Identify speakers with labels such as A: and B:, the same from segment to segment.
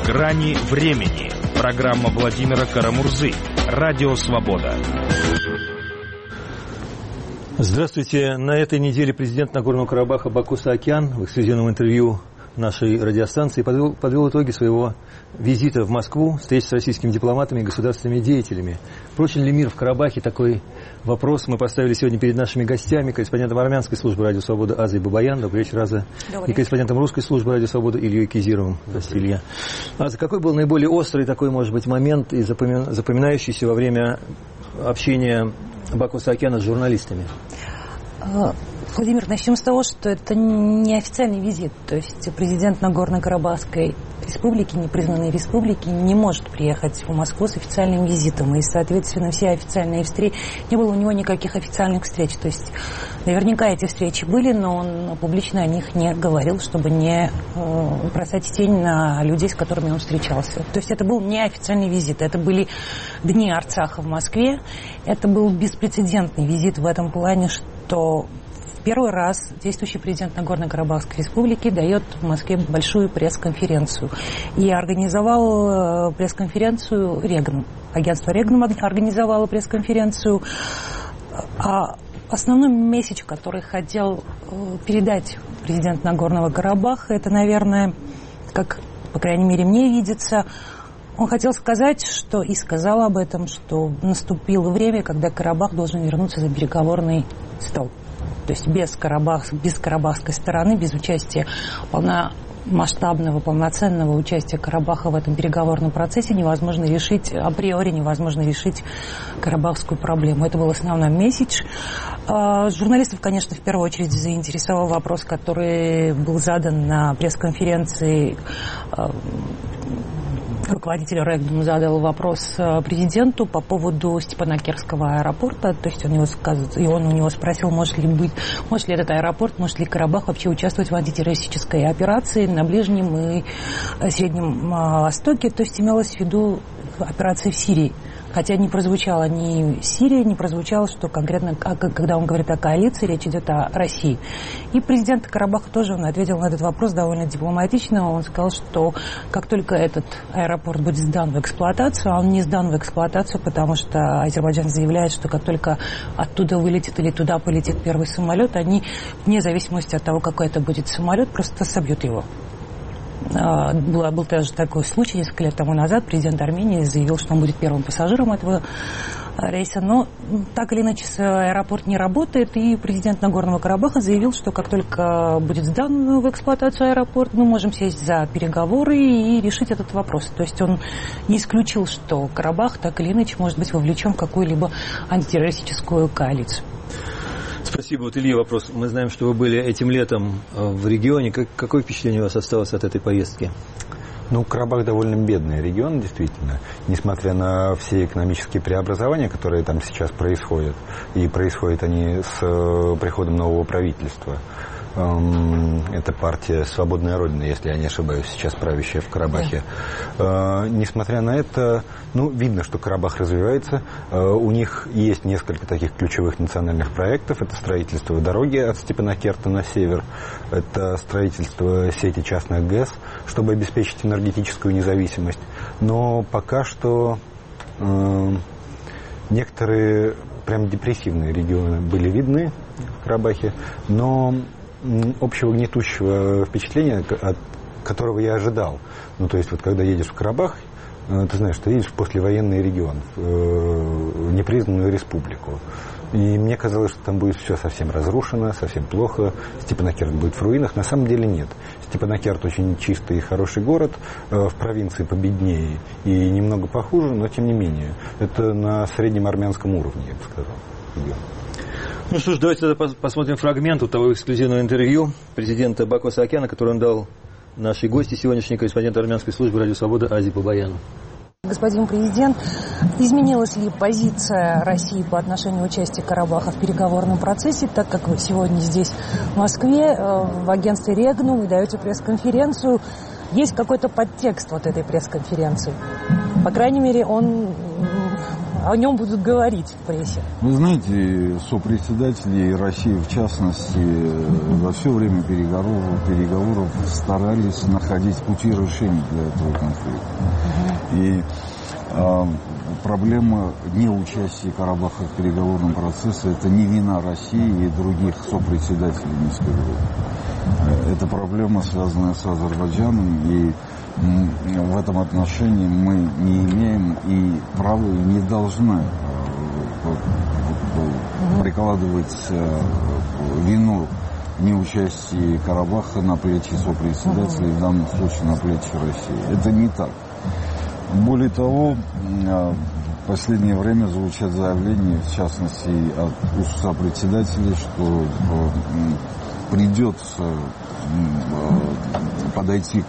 A: Грани времени. Программа Владимира Карамурзы. Радио «Свобода».
B: Здравствуйте. На этой неделе президент Нагорного Карабаха Баку Саакян в эксклюзивном интервью нашей радиостанции подвел итоги своего визита в Москву, встреч с российскими дипломатами и государственными деятелями. Прочен ли мир в Карабахе? Такой вопрос мы поставили сегодня перед нашими гостями, корреспондентом армянской службы «Радио Свобода» Азой Бабаян. Добрый вечер, Аза. И корреспондентом русской службы «Радио Свобода» Ильей Кизировым. Здравствуйте, Илья. Аза, какой был наиболее острый такой, может быть, момент и запоминающийся во время общения Баку Саакяна с журналистами?
C: Владимир, начнем с того, что это не официальный визит. То есть президент Нагорно-Карабахской республики, непризнанной республики, не может приехать в Москву с официальным визитом. И, соответственно, все официальные встречи... Не было у него никаких официальных встреч. То есть наверняка эти встречи были, но он публично о них не говорил, чтобы не бросать тень на людей, с которыми он встречался. То есть это был не официальный визит. Это были дни Арцаха в Москве. Это был беспрецедентный визит в этом плане, что... Первый раз действующий президент Нагорно-Карабахской республики дает в Москве большую пресс-конференцию. И организовал пресс-конференцию Регнум. Агентство Регнум организовало пресс-конференцию. А основной месседж, который хотел передать президент Нагорного Карабаха, это, наверное, как, по крайней мере, мне видится, он хотел сказать, что и сказал об этом, что наступило время, когда Карабах должен вернуться за переговорный стол. То есть без карабахской стороны, без участия полномасштабного, полноценного участия Карабаха в этом переговорном процессе невозможно решить, априори невозможно решить карабахскую проблему. Это был основной месседж. Журналистов, конечно, в первую очередь заинтересовал вопрос, который был задан на пресс-конференции. Руководитель Регнум задал вопрос президенту по поводу Степанакерского аэропорта. То есть он у него спросил, может ли этот аэропорт, может ли Карабах вообще участвовать в антитеррористической операции на Ближнем и Среднем Востоке. То есть имелось в виду операции в Сирии. Хотя не прозвучало ни Сирия, не прозвучало, что конкретно, когда он говорит о коалиции, речь идет о России. И президент Карабаха тоже ответил на этот вопрос довольно дипломатично. Он сказал, что как только этот аэропорт будет сдан в эксплуатацию, а он не сдан в эксплуатацию, потому что Азербайджан заявляет, что как только оттуда вылетит или туда полетит первый самолет, они, вне зависимости от того, какой это будет самолет, просто собьют его. Был даже такой случай несколько лет тому назад. Президент Армении заявил, что он будет первым пассажиром этого рейса. Но так или иначе аэропорт не работает. И президент Нагорного Карабаха заявил, что как только будет сдан в эксплуатацию аэропорт, мы можем сесть за переговоры и решить этот вопрос. То есть он не исключил, что Карабах так или иначе может быть вовлечен в какую-либо антитеррористическую коалицию.
B: Спасибо. Вот, Илья, вопрос. Мы знаем, что вы были этим летом в регионе. Какое впечатление у вас осталось от этой поездки?
D: Карабах довольно бедный регион, действительно. Несмотря на все экономические преобразования, которые там сейчас происходят, и происходят они с приходом нового правительства. Это партия «Свободная Родина», если я не ошибаюсь, сейчас правящая в Карабахе. Да. Несмотря на это, видно, что Карабах развивается. У них есть несколько таких ключевых национальных проектов. Это строительство дороги от Степанакерта на север, это строительство сети частных ГЭС, чтобы обеспечить энергетическую независимость. Но пока что некоторые прям депрессивные регионы были видны в Карабахе, но общего гнетущего впечатления, от которого я ожидал. То есть, когда едешь в Карабах, ты знаешь, что едешь в послевоенный регион, в непризнанную республику. И мне казалось, что там будет все совсем разрушено, совсем плохо, Степанакерт будет в руинах. На самом деле нет. Степанакерт очень чистый и хороший город, в провинции победнее и немного похуже, но тем не менее. Это на среднем армянском уровне, я бы сказал, регион.
B: Что ж, давайте тогда посмотрим фрагмент того эксклюзивного интервью президента Баку Саакяна, который он дал нашей гости сегодняшней, корреспондент армянской службы «Радио Свобода» Азе Бабаяну.
C: Господин президент, изменилась ли позиция России по отношению участия Карабаха в переговорном процессе, так как вы сегодня здесь, в Москве, в агентстве Регнум, вы даете пресс-конференцию? Есть какой-то подтекст этой пресс-конференции? По крайней мере, он о нем будут говорить в прессе?
E: Вы знаете, сопредседатели России, в частности, во все время переговоров старались находить пути решения для этого конфликта. И проблема неучастия Карабаха в переговорном процессе – это не вина России и других сопредседателей Минской группы. Это проблема, связанная с Азербайджаном, и в этом отношении мы не имеем и права и не должны прикладывать вину неучастия Карабаха на плечи сопредседателей, в данном случае на плечи России. Это не так. Более того, в последнее время звучат заявления, в частности, от сопредседателей, что придется подойти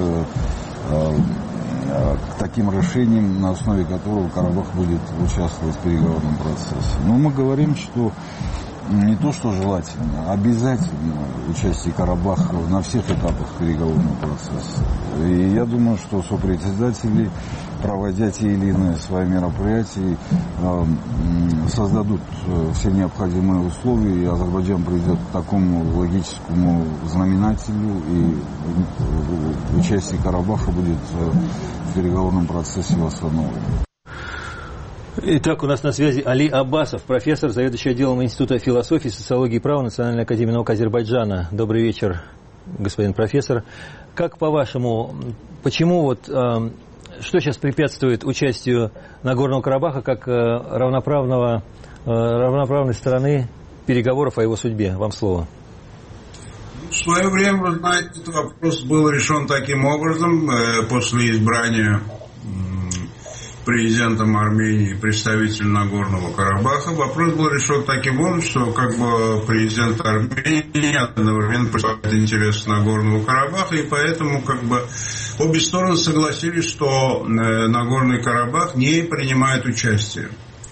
E: к таким решениям, на основе которого Карабах будет участвовать в переговорном процессе. Но мы говорим, что не то, что желательно, а обязательно участие Карабаха на всех этапах переговорного процесса. И я думаю, что сопредседатели, проводя те или иные свои мероприятия, создадут все необходимые условия, и Азербайджан придет к такому логическому знаменателю, и участие Карабаха будет в переговорном процессе восстановлено.
B: Итак, у нас на связи Али Аббасов, профессор, заведующий отделом Института философии, социологии и права Национальной академии наук Азербайджана. Добрый вечер, господин профессор. Как по-вашему, почему что сейчас препятствует участию Нагорного Карабаха как равноправной стороны переговоров о его судьбе? Вам слово.
F: В свое время, вы знаете, этот вопрос был решен таким образом после избрания президентом Армении представитель Нагорного Карабаха. Вопрос был решен таким образом, что президент Армении одновременно представляет интересы Нагорного Карабаха, и поэтому обе стороны согласились, что Нагорный Карабах не принимает участие.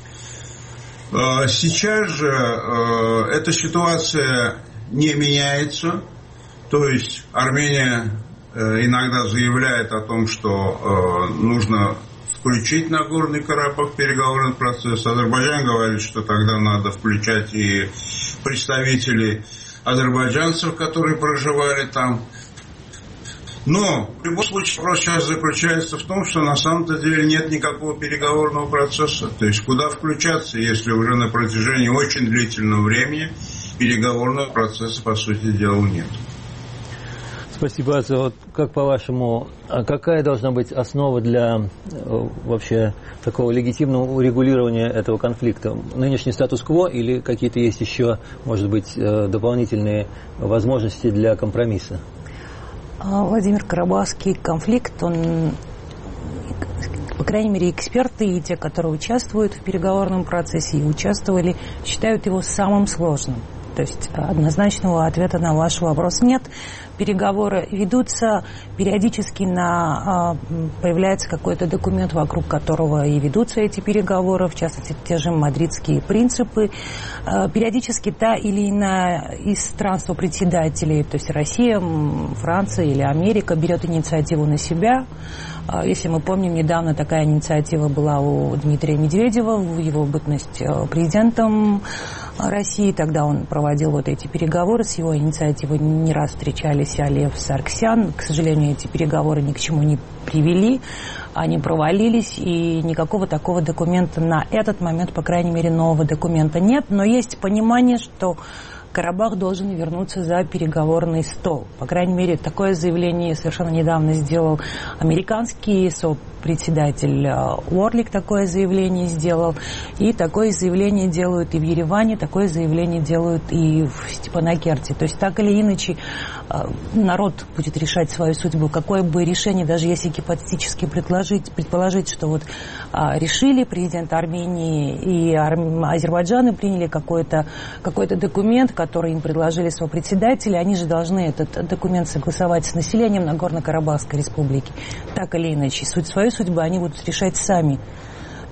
F: Сейчас же эта ситуация не меняется, то есть Армения иногда заявляет о том, что нужно включить Нагорный Карабах в переговорный процесс. Азербайджан говорит, что тогда надо включать и представителей азербайджанцев, которые проживали там. Но в любом случае вопрос сейчас заключается в том, что на самом-то деле нет никакого переговорного процесса. То есть куда включаться, если уже на протяжении очень длительного времени переговорного процесса, по сути дела, нет.
B: Спасибо. Как по-вашему, какая должна быть основа для вообще такого легитимного урегулирования этого конфликта? Нынешний статус-кво или какие-то есть еще, может быть, дополнительные возможности для компромисса?
C: Владимир, Карабахский конфликт, он, по крайней мере, эксперты и те, которые участвуют в переговорном процессе и участвовали, считают его самым сложным. То есть однозначного ответа на ваш вопрос нет. Переговоры ведутся, периодически появляется какой-то документ, вокруг которого и ведутся эти переговоры, в частности, те же мадридские принципы. Периодически та или иная из стран-сопредседателей, то есть Россия, Франция или Америка, берет инициативу на себя. Если мы помним, недавно такая инициатива была у Дмитрия Медведева, в его бытность президентом России. Тогда он проводил эти переговоры. С его инициативой не раз встречались Алиев, Сарксян. К сожалению, эти переговоры ни к чему не привели. Они провалились, и никакого такого документа на этот момент, по крайней мере, нового документа нет. Но есть понимание, что Карабах должен вернуться за переговорный стол. По крайней мере, такое заявление совершенно недавно сделал американский сопредседатель Уорлик, такое заявление сделал. И такое заявление делают и в Ереване, такое заявление делают и в Степанакерте. То есть так или иначе народ будет решать свою судьбу. Какое бы решение, даже если гипотетически предположить, что решили президент Армении и Азербайджана, приняли какой-то документ, который им предложили сопредседатели, они же должны этот документ согласовать с населением Нагорно-Карабахской республики. Так или иначе, свою судьбу они будут решать сами.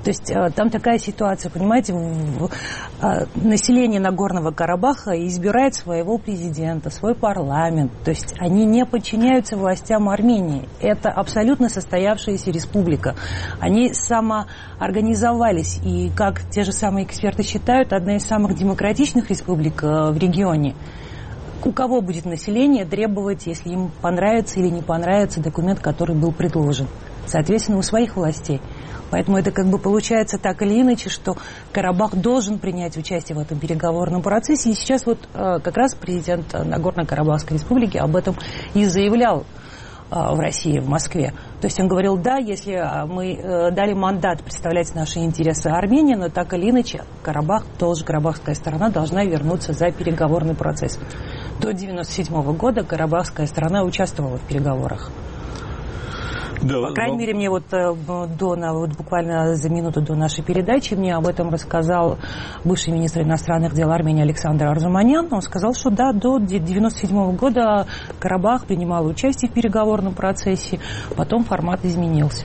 C: То есть там такая ситуация, понимаете, население Нагорного Карабаха избирает своего президента, свой парламент. То есть они не подчиняются властям Армении. Это абсолютно состоявшаяся республика. Они самоорганизовались. И, как те же самые эксперты считают, одна из самых демократичных республик в регионе. У кого будет население требовать, если им понравится или не понравится документ, который был предложен? Соответственно, у своих властей. Поэтому это как бы получается так или иначе, что Карабах должен принять участие в этом переговорном процессе. И сейчас вот как раз президент Нагорно-Карабахской республики об этом и заявлял в России, в Москве. То есть он говорил, да, если мы дали мандат представлять наши интересы Армении, но так или иначе Карабах, тоже карабахская сторона должна вернуться за переговорный процесс. До 1997 года карабахская сторона участвовала в переговорах.
B: Да,
C: по крайней мере, мне буквально за минуту до нашей передачи мне об этом рассказал бывший министр иностранных дел Армении Александр Арзуманян. Он сказал, что да, до 1997 года Карабах принимал участие в переговорном процессе, потом формат изменился.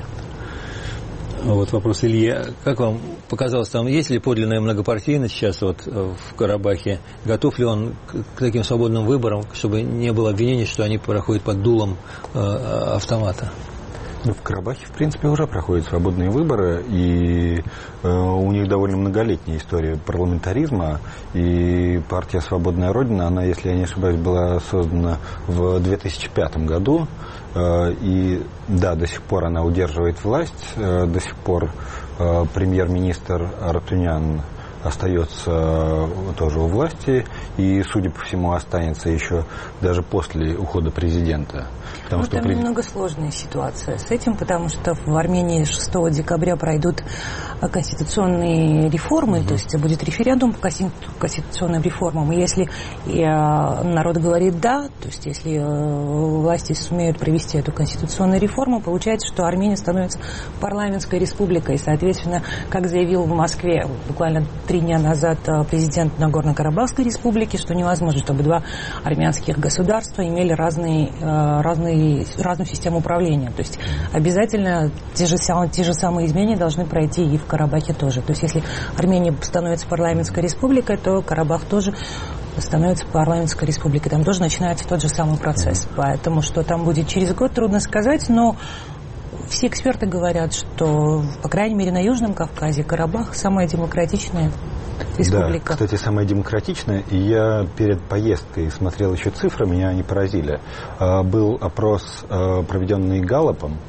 B: Вот вопрос Илье. Как вам показалось, там есть ли подлинная многопартийность сейчас вот в Карабахе? Готов ли он к таким свободным выборам, чтобы не было обвинений, что они проходят под дулом автомата?
D: В Карабахе, в принципе, уже проходят свободные выборы, и у них довольно многолетняя история парламентаризма, и партия «Свободная Родина», она, если я не ошибаюсь, была создана в 2005 году, и да, до сих пор она удерживает власть, до сих пор премьер-министр Аратунян остается тоже у власти и, судя по всему, останется еще даже после ухода президента.
C: Там немного сложная ситуация с этим, потому что в Армении 6 декабря пройдут конституционные реформы, то есть будет референдум по конституционным реформам. И если народ говорит «да», то есть если власти сумеют провести эту конституционную реформу, получается, что Армения становится парламентской республикой. И, соответственно, как заявил в Москве буквально 3 дня назад президент Нагорно-Карабахской республики, что невозможно, чтобы два армянских государства имели разную систему управления. То есть обязательно те же самые изменения должны пройти и в Карабахе тоже. То есть если Армения становится парламентской республикой, то Карабах тоже становится парламентской республикой. Там тоже начинается тот же самый процесс. Поэтому что там будет через год, трудно сказать, но все эксперты говорят, что, по крайней мере, на Южном Кавказе Карабах самая демократичная республика.
D: Да, кстати, самая демократичная. И я перед поездкой смотрел еще цифры, меня они поразили. Был опрос, проведенный Галлопом,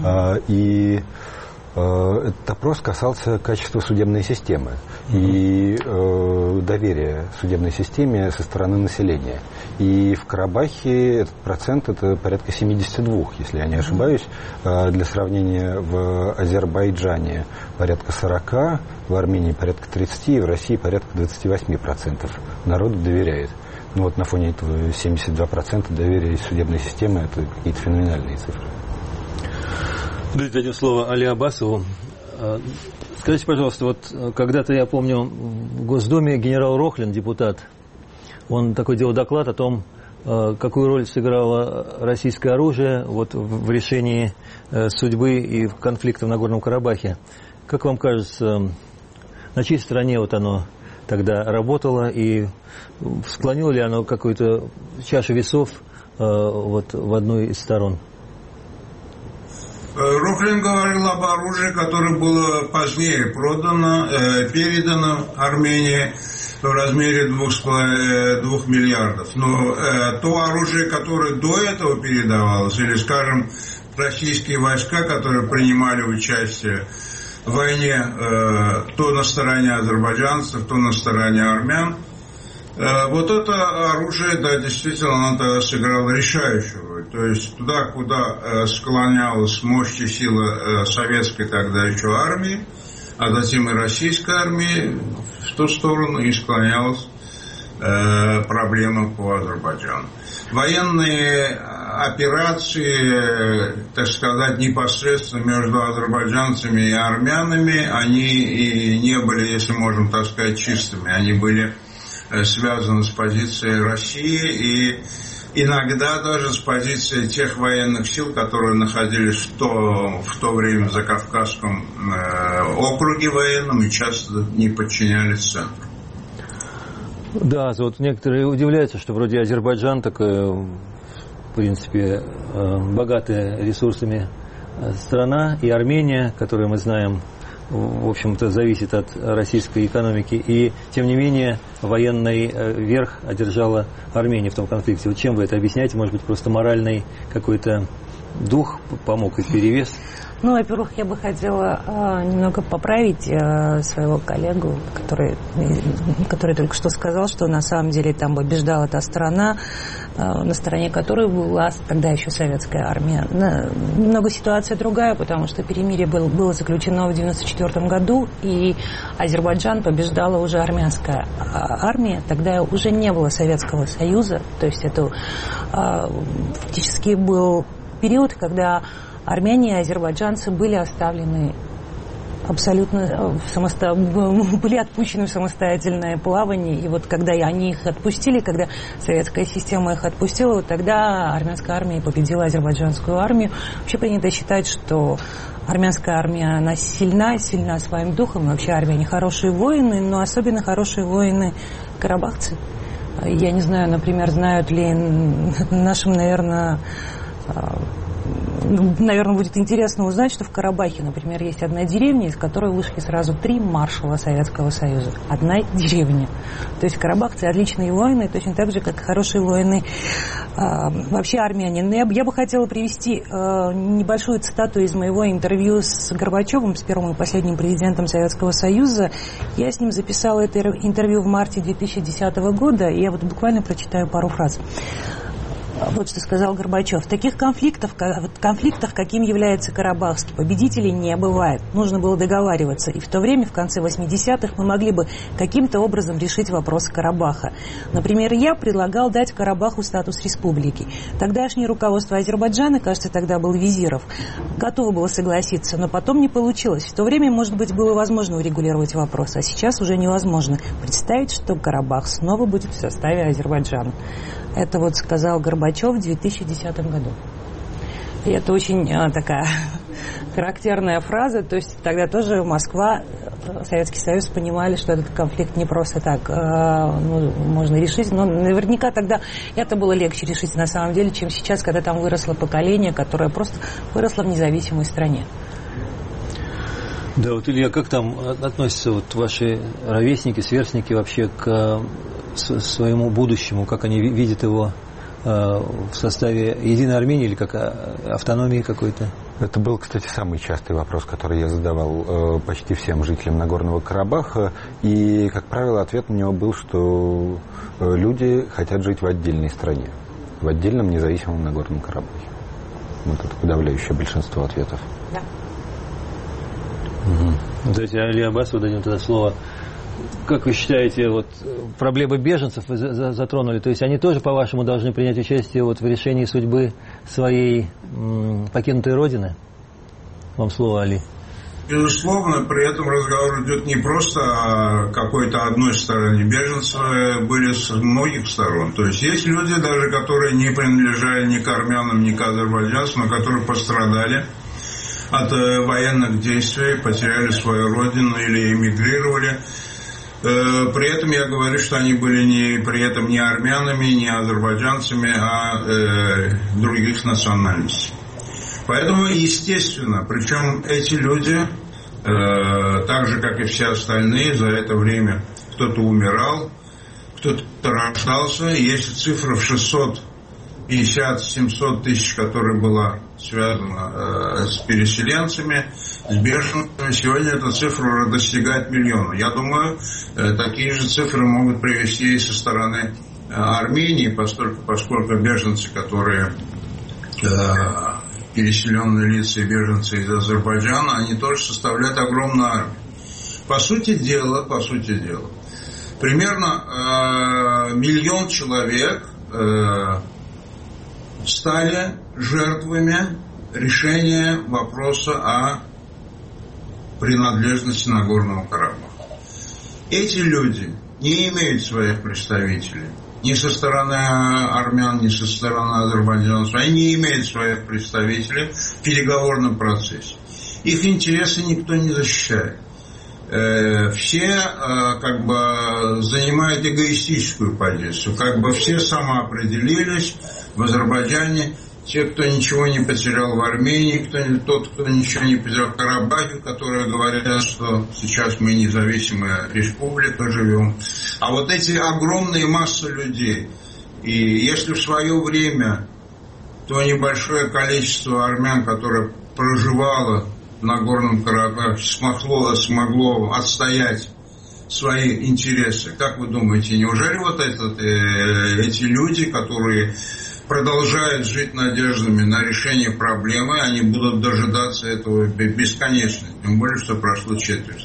D: и этот опрос касался качества судебной системы и доверия судебной системе со стороны населения. И в Карабахе этот процент это порядка 72, если я не ошибаюсь. Для сравнения, в Азербайджане порядка 40, в Армении порядка 30, и в России порядка 28% народу доверяет. Ну вот на фоне этого 72% доверия судебной системы, это какие-то феноменальные цифры.
B: Дадим слово Али Аббасову. Скажите, пожалуйста, вот когда-то, я помню, в Госдуме генерал Рохлин, депутат, он такой делал доклад о том, какую роль сыграло российское оружие вот в решении судьбы и конфликта в Нагорном Карабахе. Как вам кажется, на чьей стороне вот оно тогда работало, и склонило ли оно какую-то чашу весов вот в одну из сторон?
F: Рохлин говорил об оружии, которое было позднее передано Армении в размере 2 миллиардов. Но то оружие, которое до этого передавалось, или, скажем, российские войска, которые принимали участие в войне то на стороне азербайджанцев, то на стороне армян, вот это оружие, да, действительно, оно тогда сыграло решающую роль. То есть туда, куда склонялась мощь и сила советской тогда еще армии, а затем и российской армии, в ту сторону и склонялась проблема по Азербайджану. Военные операции, так сказать, непосредственно между азербайджанцами и армянами, они и не были, если можем так сказать, чистыми. Они были связаны с позицией России, и иногда даже с позиции тех военных сил, которые находились в то время в Закавказском округе военном и часто не подчинялись центру.
B: Да, вот некоторые удивляются, что вроде Азербайджан такая, в принципе, богатая ресурсами страна, и Армения, которую мы знаем, в общем-то, зависит от российской экономики, и, тем не менее, военный верх одержала Армения в том конфликте. Вот чем вы это объясняете? Может быть, просто моральный какой-то дух помог и перевес?
C: Ну, во-первых, я бы хотела немного поправить своего коллегу, который только что сказал, что на самом деле там побеждала та страна, на стороне которой была тогда еще советская армия. Немного ситуация другая, потому что перемирие было заключено в 1994 году, и Азербайджан побеждала уже армянская армия. Тогда уже не было Советского Союза, то есть это фактически был период, когда армяне и азербайджанцы были оставлены абсолютно были отпущены в самостоятельное плавание. И вот когда они их отпустили, когда советская система их отпустила, вот тогда армянская армия победила азербайджанскую армию. Вообще принято считать, что армянская армия, она сильна своим духом. Вообще армяне хорошие воины, но особенно хорошие воины карабахцы. Я не знаю, например, знают ли нашим, наверное, будет интересно узнать, что в Карабахе, например, есть одна деревня, из которой вышли сразу 3 маршала Советского Союза. Одна деревня. То есть карабахцы отличные воины, точно так же, как и хорошие воины вообще армяне. Но я бы хотела привести небольшую цитату из моего интервью с Горбачевым, с первым и последним президентом Советского Союза. Я с ним записала это интервью в марте 2010 года, и я вот буквально прочитаю пару фраз. Вот что сказал Горбачев. В таких конфликтах, каким является Карабахский, победителей не бывает. Нужно было договариваться. И в то время, в конце 80-х, мы могли бы каким-то образом решить вопрос Карабаха. Например, я предлагал дать Карабаху статус республики. Тогдашнее руководство Азербайджана, кажется, тогда был Визиров, готово было согласиться, но потом не получилось. В то время, может быть, было возможно урегулировать вопрос, а сейчас уже невозможно представить, что Карабах снова будет в составе Азербайджана. Это вот сказал Горбачев в 2010 году. И это очень такая характерная фраза. То есть тогда тоже Москва, Советский Союз понимали, что этот конфликт не просто так можно решить. Но наверняка тогда это было легче решить на самом деле, чем сейчас, когда там выросло поколение, которое просто выросло в независимой стране.
B: Да, вот, Илья, как там относятся вот ваши ровесники, сверстники вообще к своему будущему, как они видят его в составе Единой Армении или как автономии какой-то?
D: Это был, кстати, самый частый вопрос, который я задавал почти всем жителям Нагорного Карабаха. И, как правило, ответ на него был, что люди хотят жить в отдельной стране, в отдельном независимом Нагорном Карабахе. Вот это подавляющее большинство ответов.
C: Да.
B: Давайте Илья Аббасову дадим тогда слово. Как вы считаете, вот проблемы беженцев вы затронули, то есть они тоже, по-вашему, должны принять участие вот в решении судьбы своей покинутой родины? Вам слово, Али.
F: Безусловно, при этом разговор идет не просто о какой-то одной стороне. Беженцы были с многих сторон. То есть есть люди, даже которые не принадлежали ни к армянам, ни к азербайджанцам, но которые пострадали от военных действий, потеряли свою родину или эмигрировали. При этом я говорю, что они были не армянами, не азербайджанцами, а других национальностей. Поэтому, естественно, причем эти люди, так же, как и все остальные, за это время кто-то умирал, кто-то рождался. Если цифра в 650-700 тысяч, которая была связана с переселенцами, с беженцами, сегодня эта цифра достигает 1 миллиона. Я думаю, такие же цифры могут привести и со стороны Армении, поскольку беженцы, которые переселенные лица и беженцы из Азербайджана, они тоже составляют огромную армию. По сути дела, примерно 1 миллион человек стали жертвами решения вопроса о принадлежности Нагорного Карабаха. Эти люди не имеют своих представителей ни со стороны армян, ни со стороны азербайджанцев. Они не имеют своих представителей в переговорном процессе. Их интересы никто не защищает. Все как бы занимают эгоистическую позицию. Как бы все самоопределились в Азербайджане. Те, кто ничего не потерял в Армении, тот, кто ничего не потерял в Карабахе, которые говорят, что сейчас мы независимая республика живем. А вот эти огромные массы людей, и если в свое время то небольшое количество армян, которое проживало в Нагорном Карабахе, смогло отстоять свои интересы, как вы думаете, неужели вот эти люди, которые продолжают жить надеждами на решение проблемы, они будут дожидаться этого бесконечно, тем более, что прошло четверть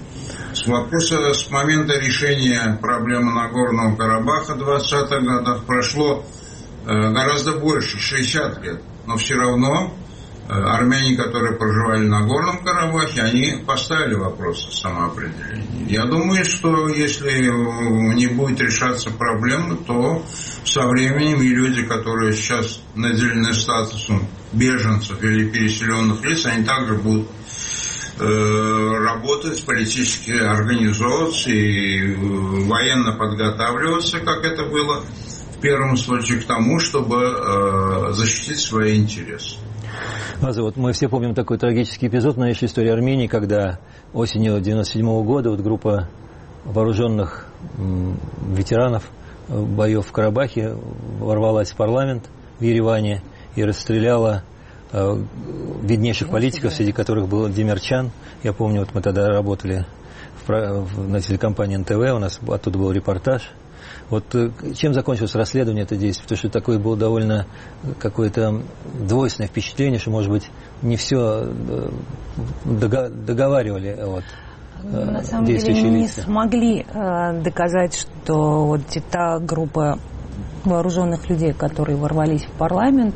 F: века. С момента решения проблемы Нагорного Карабаха в 20-х годах прошло гораздо больше, 60 лет, но все равно армяне, которые проживали на Горном Карабахе, они поставили вопрос о самоопределении. Я думаю, что если не будет решаться проблема, то со временем и люди, которые сейчас наделены статусом беженцев или переселенных лиц, они также будут работать, политически организовываться и военно подготавливаться, как это было в первом случае, к тому, чтобы защитить свои интересы.
B: Вот мы все помним такой трагический эпизод в нашей истории Армении, когда осенью 1997 года вот группа вооруженных ветеранов боев в Карабахе ворвалась в парламент в Ереване и расстреляла виднейших политиков, среди которых был Демирчан. Я помню, вот мы тогда работали на телекомпании НТВ, у нас оттуда был репортаж. Вот чем закончилось расследование этого действия? Потому что такое было довольно какое-то двойственное впечатление, что, может быть, не все договаривали
C: на самом деле не смогли доказать, что вот та группа вооруженных людей, которые ворвалась в парламент,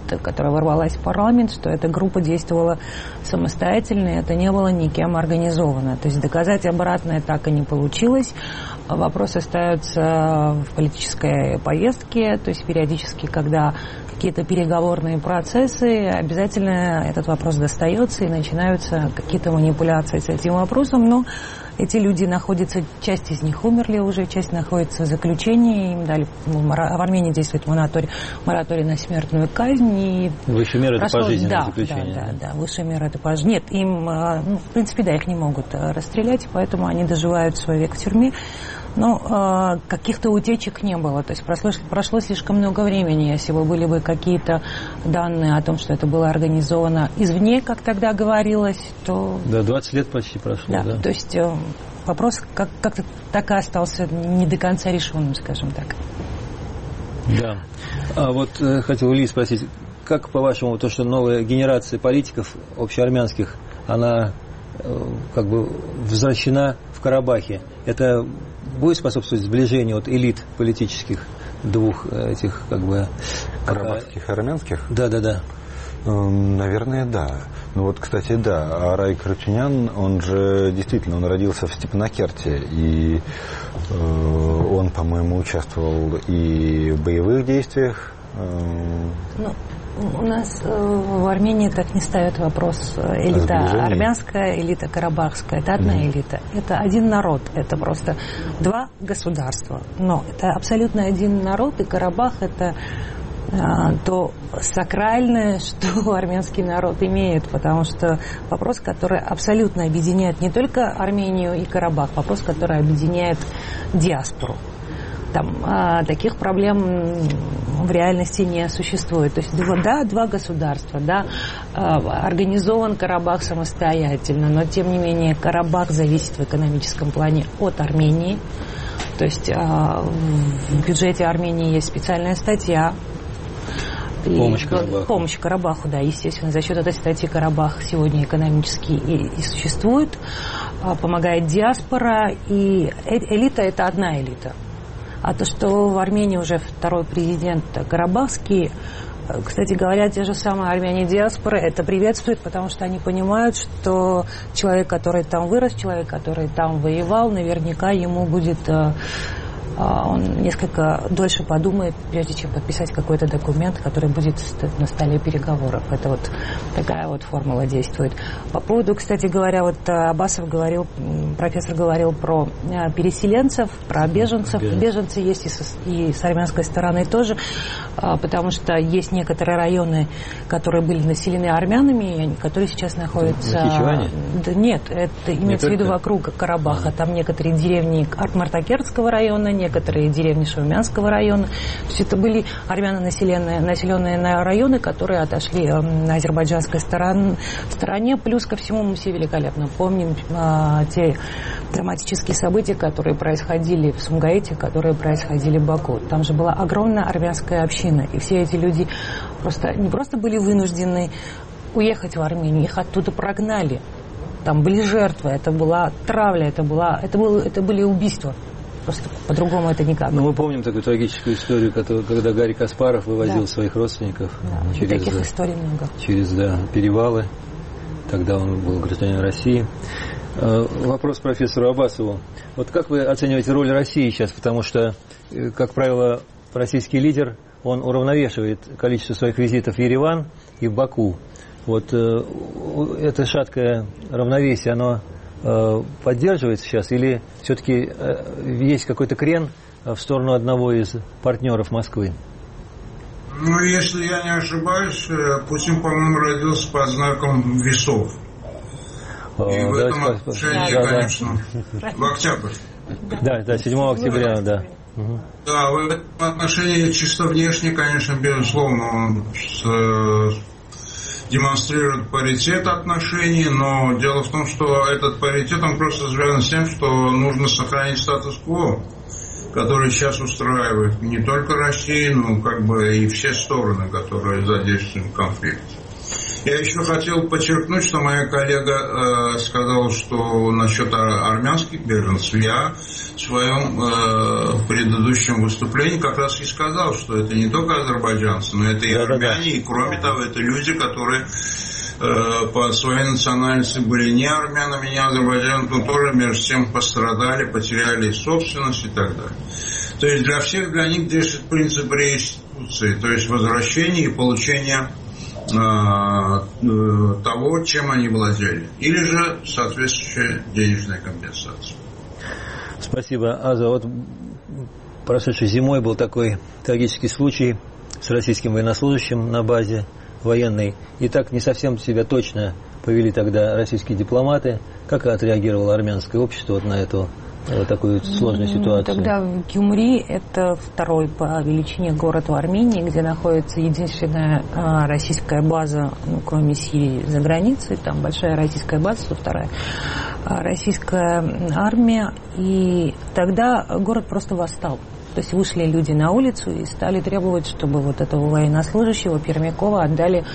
C: что эта группа действовала самостоятельно, и это не было никем организовано. То есть доказать обратное так и не получилось. Вопрос остается в политической повестке, то есть периодически, когда какие-то переговорные процессы, обязательно этот вопрос достается и начинаются какие-то манипуляции с этим вопросом, но эти люди находятся, часть из них умерли уже, часть находится в заключении, им дали, в Армении действует мораторий на смертную казнь. И
B: высшая мера это пожизненное заключение.
C: Да, высшая мера это пожизненное. Нет, им, в принципе, их не могут расстрелять, поэтому они доживают свой век в тюрьме. Но каких-то утечек не было. То есть прошло слишком много времени. Если бы были бы какие-то данные о том, что это было организовано извне, как тогда говорилось, то...
B: Да, 20 лет почти прошло. Да.
C: То есть вопрос как-то так и остался не до конца решенным, скажем так.
B: Да. А вот хотел Ильи спросить, как, по-вашему, то, что новая генерация политиков общеармянских, она как бы возвращена в Карабахе, это будет способствовать сближению от элит политических двух этих как бы...
D: Карабахских и армянских?
B: Да.
D: Наверное, да. Ну вот, кстати, да, Арай Карачунян, он же действительно, он родился в Степанакерте, и он, по-моему, участвовал и в боевых действиях.
C: У нас в Армении так не ставят вопрос элита армянская, элита карабахская. Это одна элита. Это один народ. Это просто два государства. Но это абсолютно один народ, и Карабах это то сакральное, что армянский народ имеет, потому что вопрос, который абсолютно объединяет не только Армению и Карабах, вопрос, который объединяет диаспору. Там таких проблем в реальности не существует. То есть, два государства, организован Карабах самостоятельно, но, тем не менее, Карабах зависит в экономическом плане от Армении. То есть, в бюджете Армении есть специальная статья. Помощь Карабаху, да, естественно. За счет этой статьи Карабах сегодня экономически и существует. Помогает диаспора, и элита – это одна элита. А то, что в Армении уже второй президент карабахский, кстати говоря, те же самые армяне диаспоры это приветствуют, потому что они понимают, что человек, который там вырос, человек, который там воевал, наверняка ему будет он несколько дольше подумает, прежде чем подписать какой-то документ, который будет на столе переговоров. Это вот такая вот формула действует. По поводу, кстати говоря, вот Аббасов говорил, профессор говорил про переселенцев, про беженцев. Беженцы есть и с армянской стороны тоже, потому что есть некоторые районы, которые были населены армянами, которые сейчас находятся...
B: Нахичеване?
C: Да нет, это имеется в виду вокруг Карабаха. Там некоторые деревни Мартакерского района, некоторые деревни Шаумянского района. То есть это были армяно-населенные районы, которые отошли на азербайджанской стороне. Плюс ко всему мы все великолепно помним те драматические события, которые происходили в Сумгаите, которые происходили в Баку. Там же была огромная армянская община. И все эти люди не просто были вынуждены уехать в Армению, их оттуда прогнали. Там были жертвы, это была травля, это были убийства. Просто по-другому это никак.
B: Ну, мы помним такую трагическую историю, когда Гарри Каспаров вывозил своих родственников
C: таких историй много.
B: Через перевалы. Тогда он был гражданином России. Вопрос профессору Аббасову. Вот как вы оцениваете роль России сейчас? Потому что, как правило, российский лидер, он уравновешивает количество своих визитов в Ереван и в Баку. Вот это шаткое равновесие, оно поддерживается сейчас, или все-таки есть какой-то крен в сторону одного из партнеров Москвы?
F: Ну, если я не ошибаюсь, Путин, по-моему, родился под знаком весов. И в этом отношении, конечно, в октябрь.
B: Да, 7 октября, да.
F: Да, в этом отношении чисто внешне, конечно, безусловно, он демонстрирует паритет отношений, но дело в том, что этот паритет, он просто связан с тем, что нужно сохранить статус-кво, который сейчас устраивает не только Россию, но как бы и все стороны, которые задействованы в конфликте. Я еще хотел подчеркнуть, что моя коллега сказала, что насчет армянских беженцев, я в своем предыдущем выступлении как раз и сказал, что это не только азербайджанцы, но это и армяне, и кроме того, это люди, которые по своей национальности были не армянами, не азербайджанцами, но тоже между тем пострадали, потеряли собственность и так далее. То есть для всех, для них действует принцип реинституции, то есть возвращение и получение того, чем они владели, или же соответствующая денежная компенсация.
B: Спасибо, Аза. Вот прошедшей зимой был такой трагический случай с российским военнослужащим на базе военной, и так не совсем себя точно повели тогда российские дипломаты. Как отреагировало армянское общество вот на эту такую сложную ситуацию?
C: Тогда в Гюмри, это второй по величине город в Армении, где находится единственная российская база, кроме Сирии, за границей. Там большая российская база, вторая российская армия. И тогда город просто восстал. То есть вышли люди на улицу и стали требовать, чтобы вот этого военнослужащего Пермякова отдали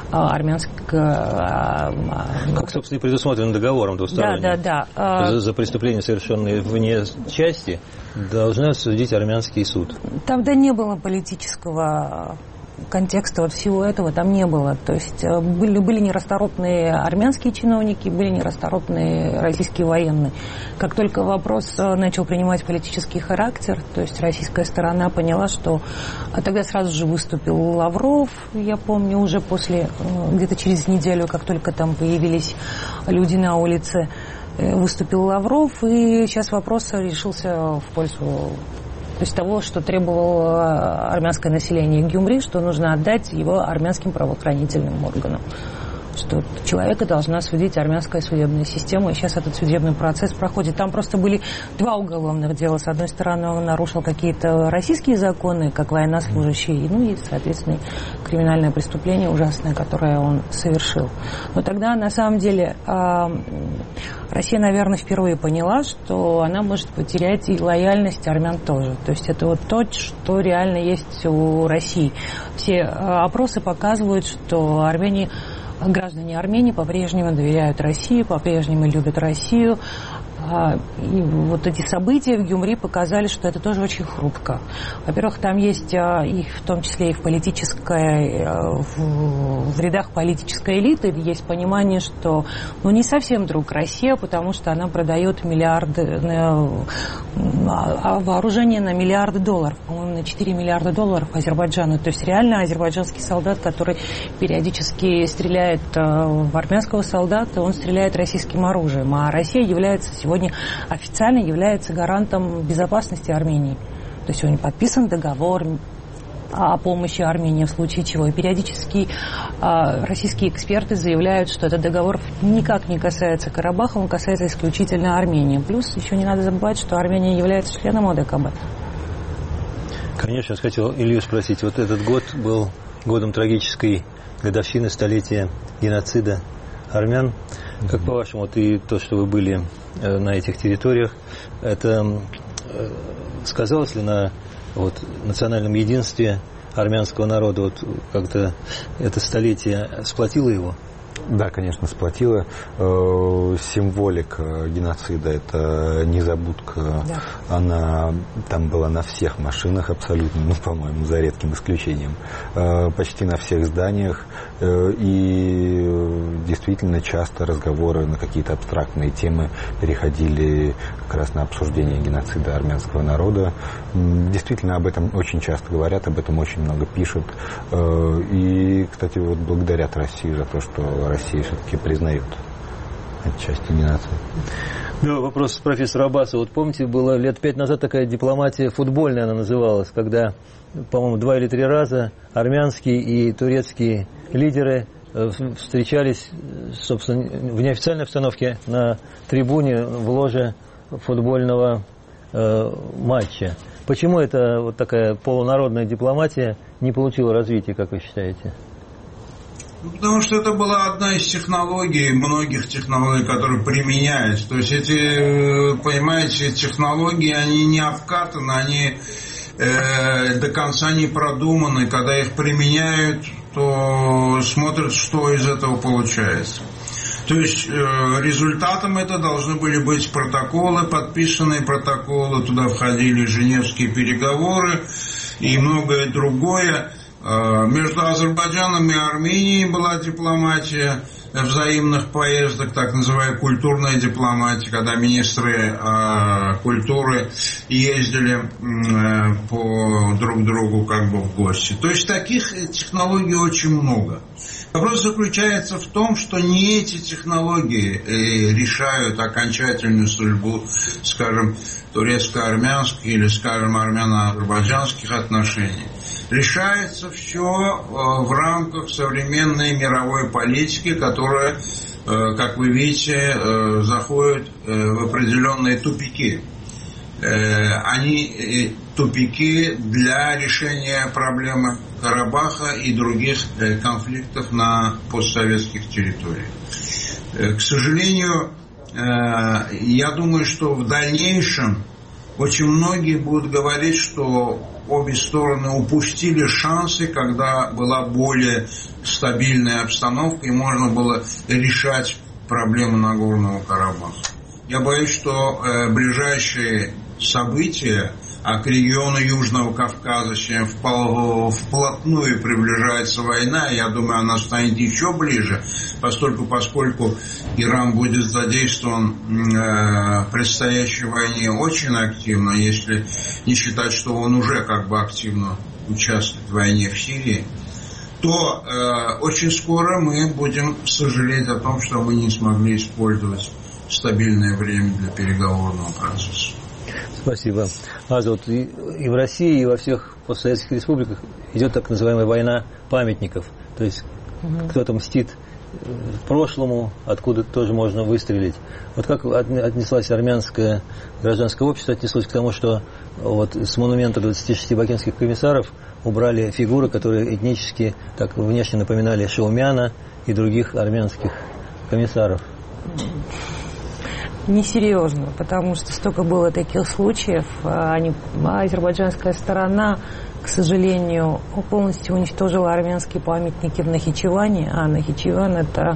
B: как, собственно, и предусмотрено договором двусторонним.
C: Да.
B: За преступления, совершенные вне части, должны судить армянский суд.
C: Тогда не было политического контекста вот всего этого, там не было. То есть были нерасторопные армянские чиновники, были нерасторопные российские военные. Как только вопрос начал принимать политический характер, то есть российская сторона поняла, что... А тогда сразу же выступил Лавров, я помню, уже после, где-то через неделю, как только там появились люди на улице, выступил Лавров, и сейчас вопрос решился в пользу... То есть того, что требовало армянское население Гюмри, что нужно отдать его армянским правоохранительным органам. Что человека должна судить армянская судебная система, и сейчас этот судебный процесс проходит. Там просто были два уголовных дела. С одной стороны, он нарушил какие-то российские законы, как военнослужащий, и, соответственно, криминальное преступление ужасное, которое он совершил. Но тогда, на самом деле, Россия, наверное, впервые поняла, что она может потерять и лояльность армян тоже. То есть это вот то, что реально есть у России. Все опросы показывают, что граждане Армении по-прежнему доверяют России, по-прежнему любят Россию. И вот эти события в Гюмри показали, что это тоже очень хрупко. Во-первых, там есть, и в том числе и в рядах политической элиты, есть понимание, что не совсем друг Россия, потому что она продает вооружение на миллиарды долларов, по-моему, на 4 миллиарда долларов Азербайджану. То есть реально азербайджанский солдат, который периодически стреляет в армянского солдата, он стреляет российским оружием. А Россия официально является гарантом безопасности Армении. То есть сегодня подписан договор о помощи Армении в случае чего. И периодически российские эксперты заявляют, что этот договор никак не касается Карабаха, он касается исключительно Армении. Плюс еще не надо забывать, что Армения является членом ОДКБ.
B: Конечно, я хотел Илью спросить. Вот этот год был годом трагической годовщины столетия геноцида армян. Как по-вашему, и то, что вы были на этих территориях, это сказалось ли на национальном единстве армянского народа? Как-то это столетие сплотило его?
D: Да, конечно, сплотило. Символика геноцида, это незабудка, да. Она там была на всех машинах абсолютно, по-моему, за редким исключением. Почти на всех зданиях. И действительно часто разговоры на какие-то абстрактные темы переходили как раз на обсуждение геноцида армянского народа. Действительно, об этом очень часто говорят, об этом очень много пишут. И, кстати, благодарят России за то, что Россия все-таки признает отчасти геноцид.
B: Да, вопрос профессора Аббаса. Помните, было лет 5 назад такая дипломатия футбольная, она называлась, когда, по-моему, 2 или 3 раза армянские и турецкие лидеры встречались, собственно, в неофициальной обстановке на трибуне в ложе футбольного матча. Почему эта такая полународная дипломатия не получила развития, как вы считаете?
F: Потому что это была одна из технологий, многих технологий, которые применяются. То есть понимаете, технологии, они не обкатаны, они до конца не продуманы. Когда их применяют, то смотрят, что из этого получается. То есть результатом это должны были быть протоколы, подписанные протоколы, туда входили Женевские переговоры и многое другое. Между Азербайджаном и Арменией была дипломатия взаимных поездок, так называемая культурная дипломатия, когда министры культуры ездили по друг другу в гости. То есть таких технологий очень много. Вопрос заключается в том, что не эти технологии решают окончательную судьбу, скажем, турецко-армянских или, скажем, армяно-азербайджанских отношений. Решается все в рамках современной мировой политики, которая, как вы видите, заходит в определенные тупики. Они тупики для решения проблемы Карабаха и других конфликтов на постсоветских территориях. К сожалению, я думаю, что в дальнейшем очень многие будут говорить, что обе стороны упустили шансы, когда была более стабильная обстановка и можно было решать проблему Нагорного Карабаха. Я боюсь, что ближайшие события, а к региону Южного Кавказа чем вплотную приближается война, я думаю, она станет еще ближе, поскольку Иран будет задействован в предстоящей войне очень активно, если не считать, что он уже активно участвует в войне в Сирии, то очень скоро мы будем сожалеть о том, что мы не смогли использовать стабильное время для переговорного процесса.
B: Спасибо. Аза, и в России, и во всех постсоветских республиках идет так называемая война памятников. То есть кто-то мстит прошлому, откуда тоже можно выстрелить. Как отнеслось армянское гражданское общество, отнеслось к тому, что с монумента 26 бакинских комиссаров убрали фигуры, которые этнически так внешне напоминали Шаумяна и других армянских комиссаров?
C: Несерьезно, потому что столько было таких случаев, азербайджанская сторона к сожалению, полностью уничтожила армянские памятники в Нахичеване, а Нахичеван – это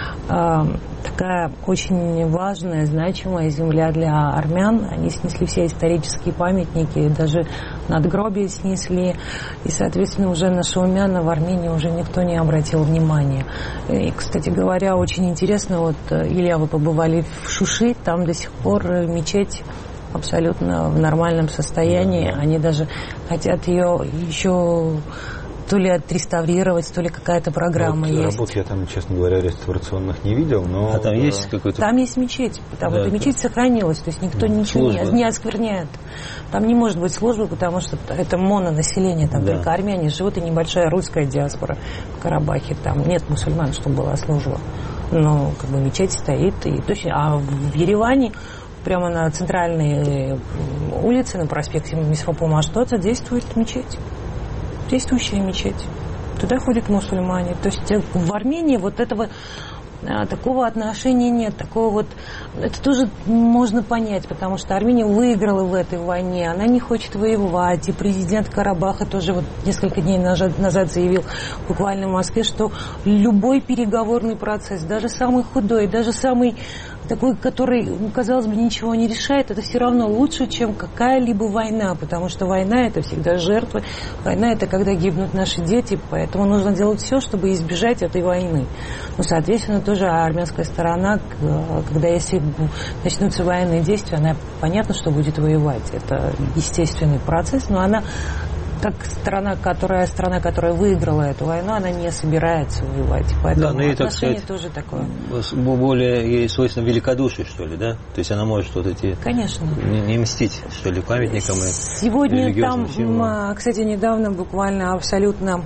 C: такая очень важная, значимая земля для армян. Они снесли все исторические памятники, даже надгробия снесли, и, соответственно, уже на Шаумяна в Армении уже никто не обратил внимания. И, кстати говоря, очень интересно, вот, Илья, вы побывали в Шуши, там до сих пор мечеть абсолютно в нормальном состоянии. Они даже хотят ее еще то ли отреставрировать, то ли какая-то программа есть.
D: Работ я там, честно говоря, реставрационных не видел, но...
B: А там есть какой-то...
C: Там есть мечеть, потому что мечеть сохранилась, то есть никто ничего не оскверняет. Там не может быть службы, потому что это мононаселение, там только армяне живут, и небольшая русская диаспора в Карабахе. Там нет мусульман, чтобы была служба. Но как бы мечеть стоит. И точно, а в Ереване прямо на центральной улице, на проспекте Мисфопа Маштоца, действует мечеть. Действующая мечеть. Туда ходят мусульмане. То есть в Армении вот этого такого отношения нет, такого вот... Это тоже можно понять, потому что Армения выиграла в этой войне, она не хочет воевать, и президент Карабаха тоже вот несколько дней назад заявил буквально в Москве, что любой переговорный процесс, даже самый худой, даже самый такой, который, казалось бы, ничего не решает, это все равно лучше, чем какая-либо война, потому что война – это всегда жертвы, война – это когда гибнут наши дети, поэтому нужно делать все, чтобы избежать этой войны. Ну, соответственно, тоже армянская сторона, когда если начнутся военные действия, она понятно, что будет воевать. Это естественный процесс, но она, как страна, которая выиграла эту войну, она не собирается воевать. Поэтому
B: да, ну, и,
C: отношение
B: так сказать,
C: тоже такое.
B: Более ей свойственно великодушие, что ли, да? То есть она может вот эти...
C: Конечно.
B: Не мстить, что ли, памятникам и
C: сегодня там, кстати, недавно, буквально абсолютно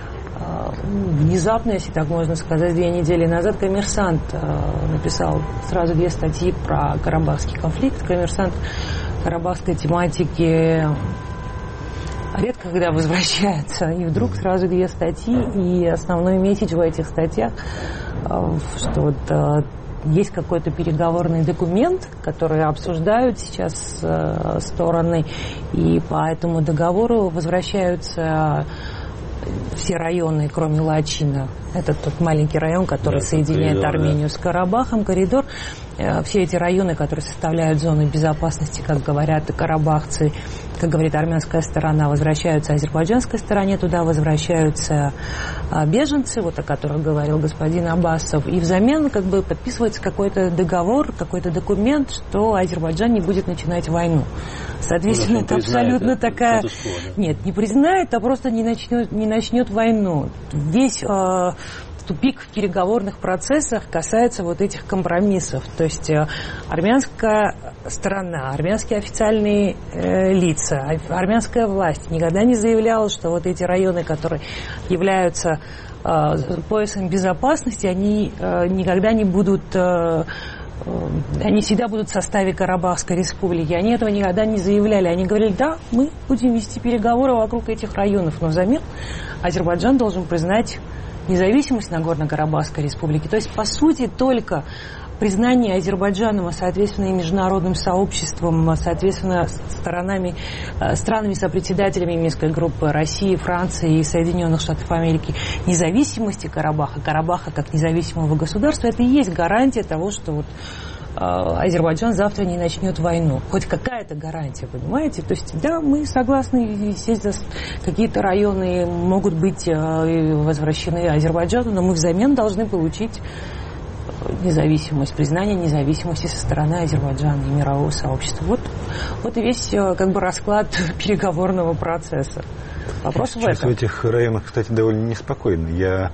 C: внезапно, если так можно сказать, 2 недели назад «Коммерсант» написал сразу 2 статьи про карабахский конфликт. «Коммерсант» карабахской тематики редко когда возвращается, и вдруг сразу 2 статьи, и основной месседж в этих статьях, что вот есть какой-то переговорный документ, который обсуждают сейчас стороны, и по этому договору возвращаются все районы, кроме Лачина. Это тот маленький район, который соединяет Армению с Карабахом, коридор. Все эти районы, которые составляют зону безопасности, как говорят карабахцы, как говорит армянская сторона, возвращаются азербайджанской стороне, туда возвращаются беженцы, вот о которых говорил господин Аббасов, и взамен как бы подписывается какой-то договор, какой-то документ, что Азербайджан не будет начинать войну. Соответственно, это абсолютно такая... Нет, не признает, а просто не начнет войну. Весь тупик в переговорных процессах касается вот этих компромиссов. То есть армянская сторона, армянские официальные лица, армянская власть никогда не заявляла, что вот эти районы, которые являются поясом безопасности, они никогда не будут... Они всегда будут в составе Карабахской республики. Они этого никогда не заявляли. Они говорили, да, мы будем вести переговоры вокруг этих районов, но взамен Азербайджан должен признать независимость Нагорно-Карабахской республики. То есть, по сути, только признание Азербайджаном, а соответственно и международным сообществом, соответственно странами-сопредседателями Минской группы России, Франции и Соединенных Штатов Америки независимости Карабаха как независимого государства, это и есть гарантия того, что вот Азербайджан завтра не начнет войну. Хоть какая-то гарантия, понимаете? То есть, да, мы согласны, естественно, какие-то районы могут быть возвращены Азербайджану, но мы взамен должны получить независимость, признание независимости со стороны Азербайджана и мирового сообщества. Вот и весь как бы расклад переговорного процесса. Вопрос в этом.
D: В этих районах, кстати, довольно неспокойно.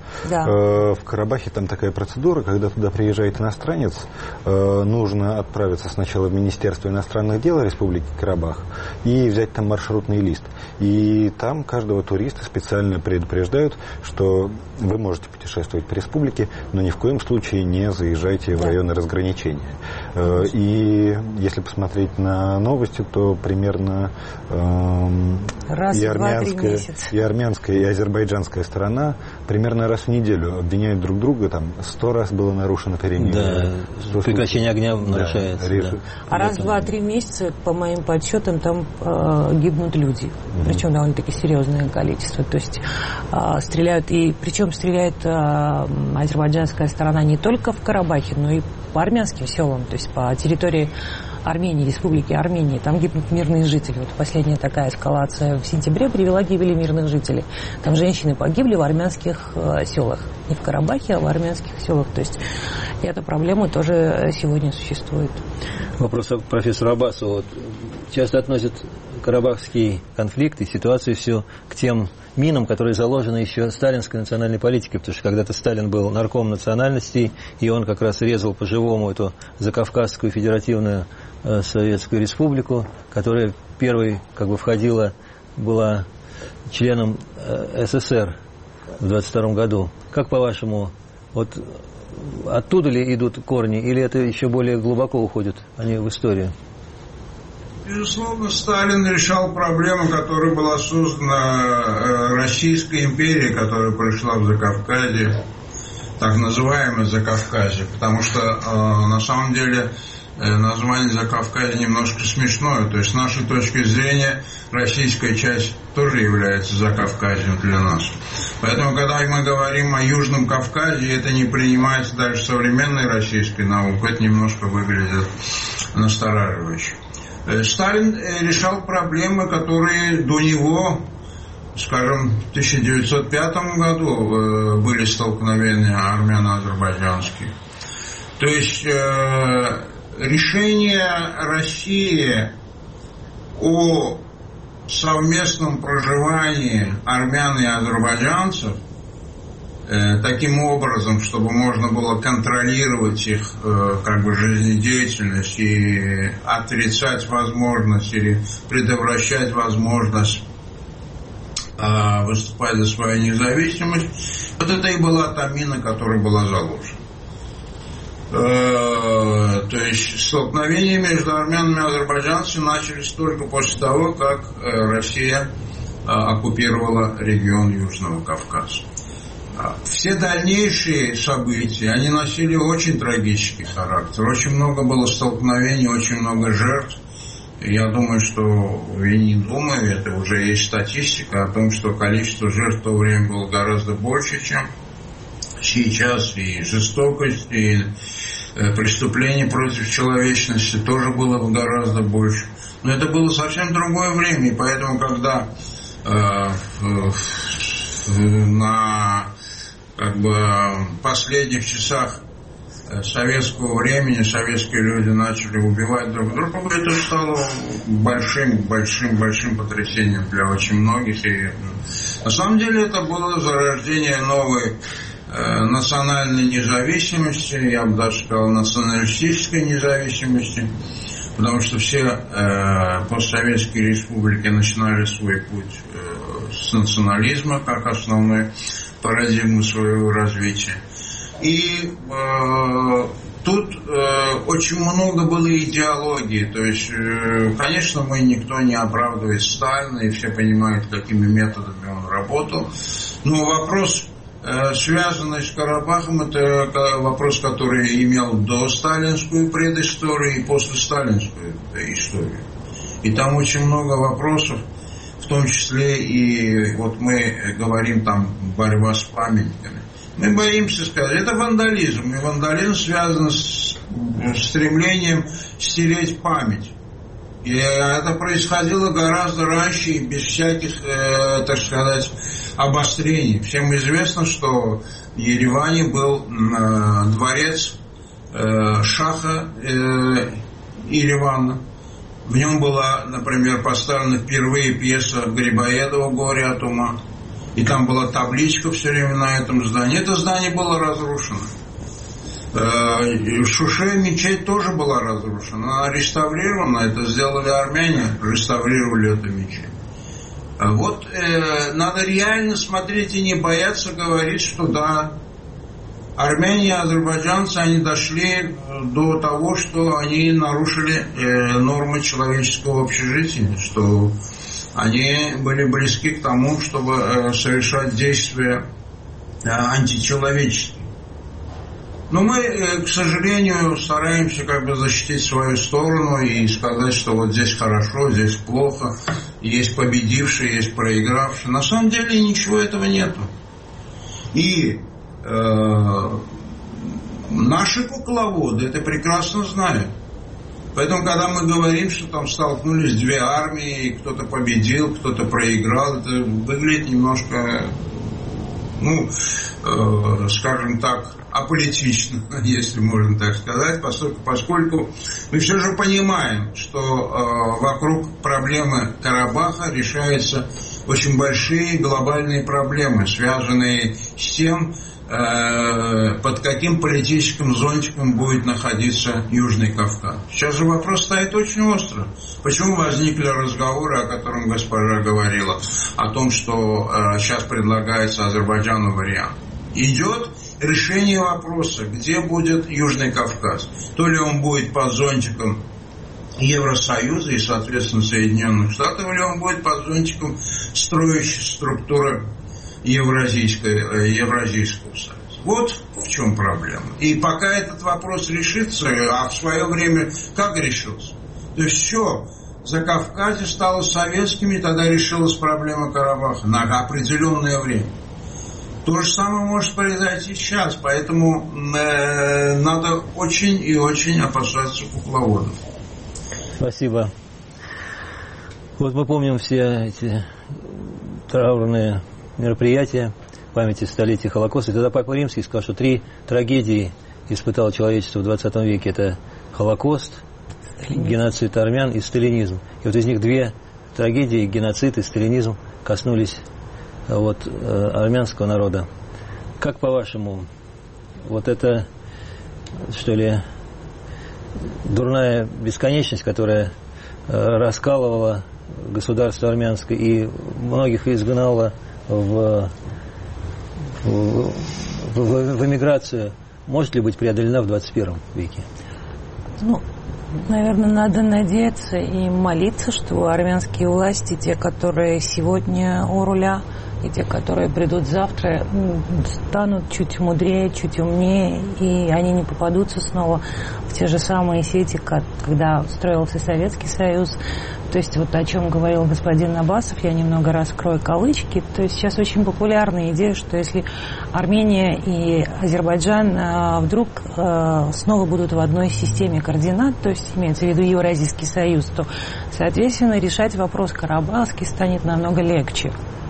D: В Карабахе там такая процедура, когда туда приезжает иностранец, нужно отправиться сначала в Министерство иностранных дел Республики Карабах и взять там маршрутный лист. И там каждого туриста специально предупреждают, что вы можете путешествовать по республике, но ни в коем случае не заезжайте в районы разграничения. И если посмотреть на новости, то примерно
C: раз
D: и
C: в 2-3
D: и армянская, и азербайджанская сторона примерно раз в неделю обвиняют друг друга, там 100 раз было нарушено перемирие.
B: Да, прекращение огня нарушается. Да.
C: А раз в 2-3 месяца, по моим подсчетам, там гибнут люди. Причем довольно-таки серьезное количество. То есть стреляют, и причем стреляет азербайджанская сторона не только в Карабахе, но и по армянским селам, то есть по территории Армении, Республики Армении. Там гибнут мирные жители. Вот последняя такая эскалация в сентябре привела к гибели мирных жителей. Там женщины погибли в армянских селах. Не в Карабахе, а в армянских селах. То есть эта проблема тоже сегодня существует.
B: Вопрос к профессору Аббасу. Вот, часто относят карабахский конфликт и ситуацию всю к тем минам, которые заложены еще сталинской национальной политикой, потому что когда-то Сталин был нарком национальностей, и он как раз резал по-живому эту Закавказскую федеративную Советскую Республику, которая первой была членом СССР в 22 году. Как по-вашему, вот оттуда ли идут корни, или это еще более глубоко уходят они в историю?
F: Безусловно, Сталин решал проблему, которая была создана Российской империей, которая пришла в Закавказье, так называемое Закавказье, потому что на самом деле название Закавказья немножко смешное. То есть с нашей точки зрения российская часть тоже является Закавказьем для нас. Поэтому, когда мы говорим о Южном Кавказе, это не принимается дальше современной российской наукой, это немножко выглядит настораживающе. Сталин решал проблемы, которые до него, скажем, в 1905 году были столкновения армяно-азербайджанские. То есть решение России о совместном проживании армян и азербайджанцев таким образом, чтобы можно было контролировать их жизнедеятельность и отрицать возможность или предотвращать возможность выступать за свою независимость. Вот это и была та мина, которая была заложена. То есть столкновения между армянами и азербайджанцами начались только после того, как Россия оккупировала регион Южного Кавказа. Все дальнейшие события, они носили очень трагический характер. Очень много было столкновений, очень много жертв. Я думаю, что вы не думаю, это уже есть статистика о том, что количество жертв в то время было гораздо больше, чем сейчас. И жестокость, и преступлений против человечности тоже было гораздо больше. Но это было совсем другое время. И поэтому, когда на последних часах советского времени советские люди начали убивать друг друга, это стало большим потрясением для очень многих. И на самом деле это было зарождение новой национальной независимости, я бы даже сказал, националистической независимости, потому что все постсоветские республики начинали свой путь с национализма как основной парадигмы своего развития. И тут очень много было идеологии. То есть, конечно, никто не оправдывает Сталина, и все понимают, какими методами он работал. Но вопрос, связанный с Карабахом, это вопрос, который имел досталинскую предысторию и послесталинскую историю. И там очень много вопросов, в том числе и вот мы говорим там борьба с памятниками. Мы боимся сказать, это вандализм. И вандализм связан с стремлением стереть память. И это происходило гораздо раньше и без всяких, так сказать, обострений. Всем известно, что в Ереване был дворец Шаха Еревана. В нем была, например, поставлена впервые пьеса Грибоедова «Горе от ума». И там была табличка все время на этом здании. Это здание было разрушено. В Шуше мечеть тоже была разрушена. Она реставрирована. Это сделали армяне, реставрировали эту мечеть. Вот надо реально смотреть и не бояться говорить, что да, армяне и азербайджанцы, они дошли до того, что они нарушили нормы человеческого общежития, что они были близки к тому, чтобы совершать действия античеловеческие. Но мы, к сожалению, стараемся защитить свою сторону и сказать, что вот здесь хорошо, здесь плохо, есть победившие, есть проигравшие. На самом деле ничего этого нету. И наши кукловоды это прекрасно знают. Поэтому, когда мы говорим, что там столкнулись две армии, кто-то победил, кто-то проиграл, это выглядит немножко, скажем так, аполитично, если можно так сказать, поскольку мы все же понимаем, что вокруг проблемы Карабаха решаются очень большие глобальные проблемы, связанные с тем, под каким политическим зонтиком будет находиться Южный Кавказ. Сейчас же вопрос стоит очень остро. Почему возникли разговоры, о котором госпожа говорила, о том, что сейчас предлагается Азербайджану вариант? Идет решение вопроса, где будет Южный Кавказ. То ли он будет под зонтиком Евросоюза и, соответственно, Соединенных Штатов, или он будет под зонтиком строящей структуры Евразийского союза. Вот в чем проблема. И пока этот вопрос решится, а в свое время как решился? То есть все, Закавказье стало советским, и тогда решилась проблема Карабаха на определенное время. То же самое может произойти сейчас, поэтому надо очень и очень опасаться кукловодов.
B: Спасибо. Вот мы помним все эти траурные мероприятия в памяти столетия Холокоста. И тогда Папа Римский сказал, что 3 трагедии испытало человечество в 20 веке. Это Холокост, геноцид армян и сталинизм. И вот из них 2 трагедии, геноцид и сталинизм, коснулись армянского народа. Как по-вашему, вот это, что ли, дурная бесконечность, которая раскалывала государство армянское и многих изгнала в эмиграцию, может ли быть преодолена в 21 веке?
C: Наверное, надо надеяться и молиться, что армянские власти, те, которые сегодня у руля, и те, которые придут завтра, станут чуть мудрее, чуть умнее, и они не попадутся снова в те же самые сети, когда строился Советский Союз. То есть вот о чем говорил господин Аббасов, я немного раскрою кавычки. То есть сейчас очень популярная идея, что если Армения и Азербайджан вдруг снова будут в одной системе координат, то есть имеется в виду Евразийский Союз, то, соответственно, решать вопрос карабахский станет намного легче.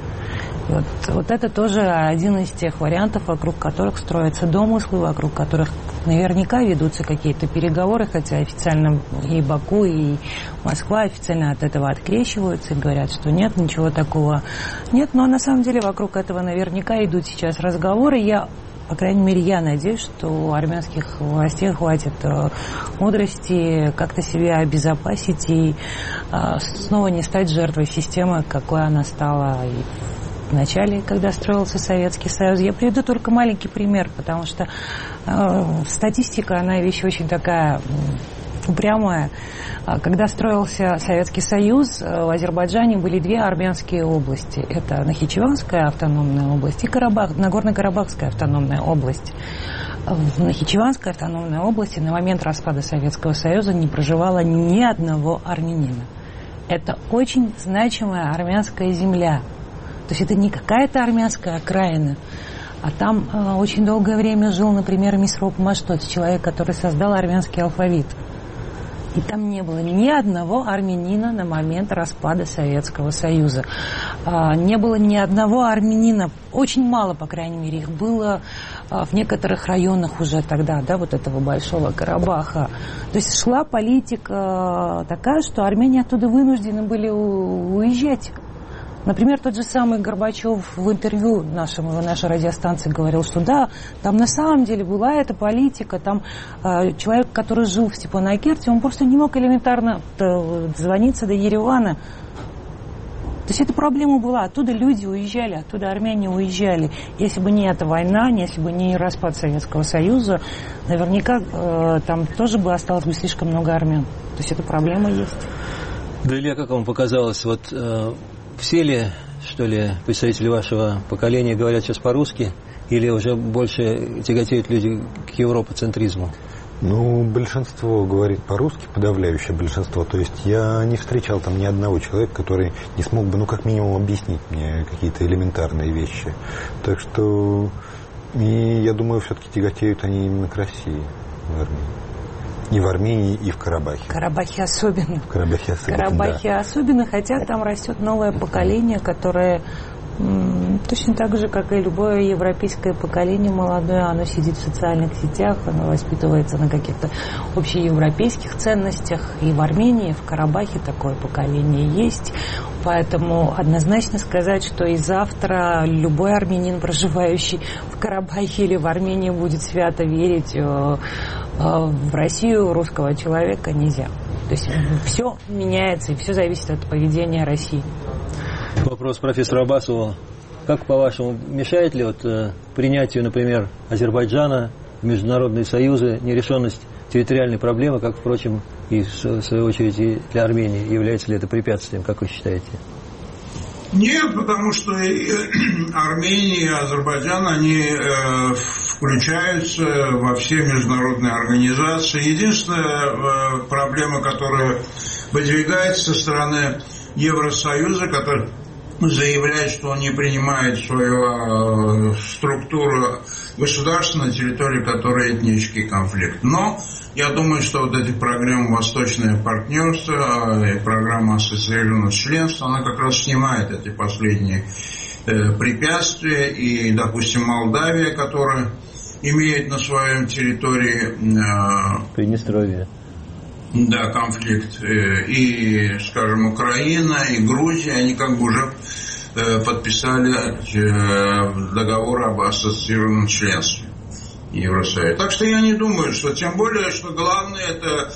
C: Вот это тоже один из тех вариантов, вокруг которых строятся домыслы, вокруг которых наверняка ведутся какие-то переговоры, хотя официально и Баку, и Москва официально от этого открещиваются и говорят, что нет, ничего такого нет. Но на самом деле вокруг этого наверняка идут сейчас разговоры. По крайней мере, я надеюсь, что у армянских властей хватит мудрости как-то себя обезопасить и снова не стать жертвой системы, какой она стала и в начале, когда строился Советский Союз. Я приведу только маленький пример, потому что статистика, она вещь очень такая упрямая. Когда строился Советский Союз, в Азербайджане были 2 армянские области. Это Нахичеванская автономная область и Нагорно-Карабахская автономная область. В Нахичеванской автономной области на момент распада Советского Союза не проживало ни одного армянина. Это очень значимая армянская земля. То есть это не какая-то армянская окраина, а там очень долгое время жил, например, Мисроп Маштот, человек, который создал армянский алфавит. И там не было ни одного армянина на момент распада Советского Союза. Не было ни одного армянина, очень мало, по крайней мере, их было в некоторых районах уже тогда, вот этого Большого Карабаха. То есть шла политика такая, что армяне оттуда вынуждены были уезжать. Например, тот же самый Горбачев в интервью нашей радиостанции говорил, что да, там на самом деле была эта политика, там человек, который жил в Степанакерте, он просто не мог элементарно дозвониться до Еревана. То есть эта проблема была, оттуда люди уезжали, оттуда армяне уезжали. Если бы не эта война, если бы не распад Советского Союза, наверняка там тоже бы осталось бы слишком много армян. То есть эта проблема есть.
B: Да, Илья, как вам показалось, все ли, что ли, представители вашего поколения говорят сейчас по-русски, или уже больше тяготеют люди к европоцентризму?
D: Ну, большинство говорит по-русски, подавляющее большинство. То есть я не встречал там ни одного человека, который не смог бы, ну, как минимум, объяснить мне какие-то элементарные вещи. Так что, и я думаю, все-таки тяготеют они именно к России, в Армении. И в Армении, и в Карабахе.
C: В Карабахе особенно.
D: В Карабахе особенно,
C: Карабахе
D: да.
C: особенно, хотя там растет новое поколение, которое точно так же, как и любое европейское поколение молодое, оно сидит в социальных сетях, оно воспитывается на каких-то общеевропейских ценностях. И в Армении, и в Карабахе такое поколение есть. Поэтому однозначно сказать, что и завтра любой армянин, проживающий в Карабахе или в Армении, будет свято верить в Россию русского человека нельзя. То есть все меняется и все зависит от поведения России.
B: Вопрос профессору Аббасову. Как, по-вашему, мешает ли принятию, например, Азербайджана в международные союзы нерешенность территориальной проблемы, как, впрочем, и в свою очередь и для Армении? Является ли это препятствием, как вы считаете?
F: Нет, потому что Армения и Азербайджан, они включаются во все международные организации. Единственная проблема, которая выдвигается со стороны Евросоюза, который заявляет, что он не принимает свою структуру государства на территории которой этнический конфликт. Но я думаю, что вот эти программы «Восточное партнерство» и программа ассоциированного членства, она как раз снимает эти последние препятствия. И, допустим, Молдавия, которая имеет на своей территории
B: Приднестровье.
F: Да, конфликт. И, скажем, Украина, и Грузия, они как бы уже подписали договор об ассоциированном членстве Евросоюза. Так что я не думаю, что тем более, что главное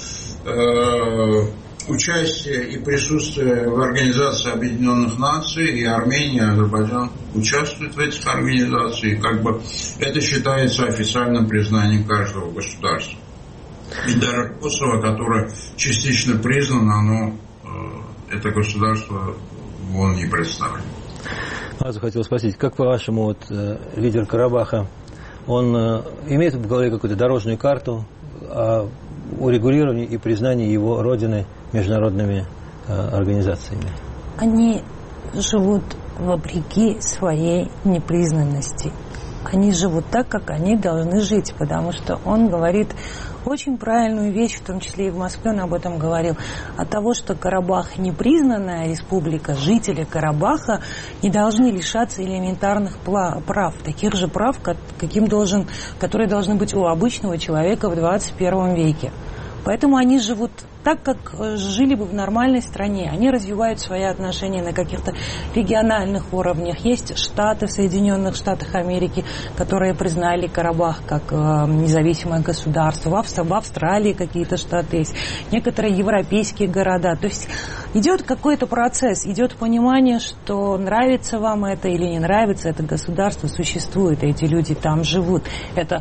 F: это участие и присутствие в Организации Объединенных Наций, и Армения, и Азербайджан участвуют в этих организациях, и как бы это считается официальным признанием каждого государства. И даже Косово, которое частично признано, это государство он не представлено.
B: Азу хотел спросить, как по-вашему лидер Карабаха, он имеет в голове какую-то дорожную карту о урегулировании и признании его родины международными организациями?
C: Они живут вопреки своей непризнанности. Они живут так, как они должны жить, потому что он говорит очень правильную вещь, в том числе и в Москве он об этом говорил, от того, что Карабах непризнанная республика, жители Карабаха не должны лишаться элементарных прав, таких же прав, которые должны быть у обычного человека в 21 веке. Поэтому они живут так, как жили бы в нормальной стране. Они развивают свои отношения на каких-то региональных уровнях. Есть штаты в Соединенных Штатах Америки, которые признали Карабах как независимое государство. В Австралии какие-то штаты есть. Некоторые европейские города. То есть идет какой-то процесс, идет понимание, что нравится вам это или не нравится, это государство существует, эти люди там живут. Это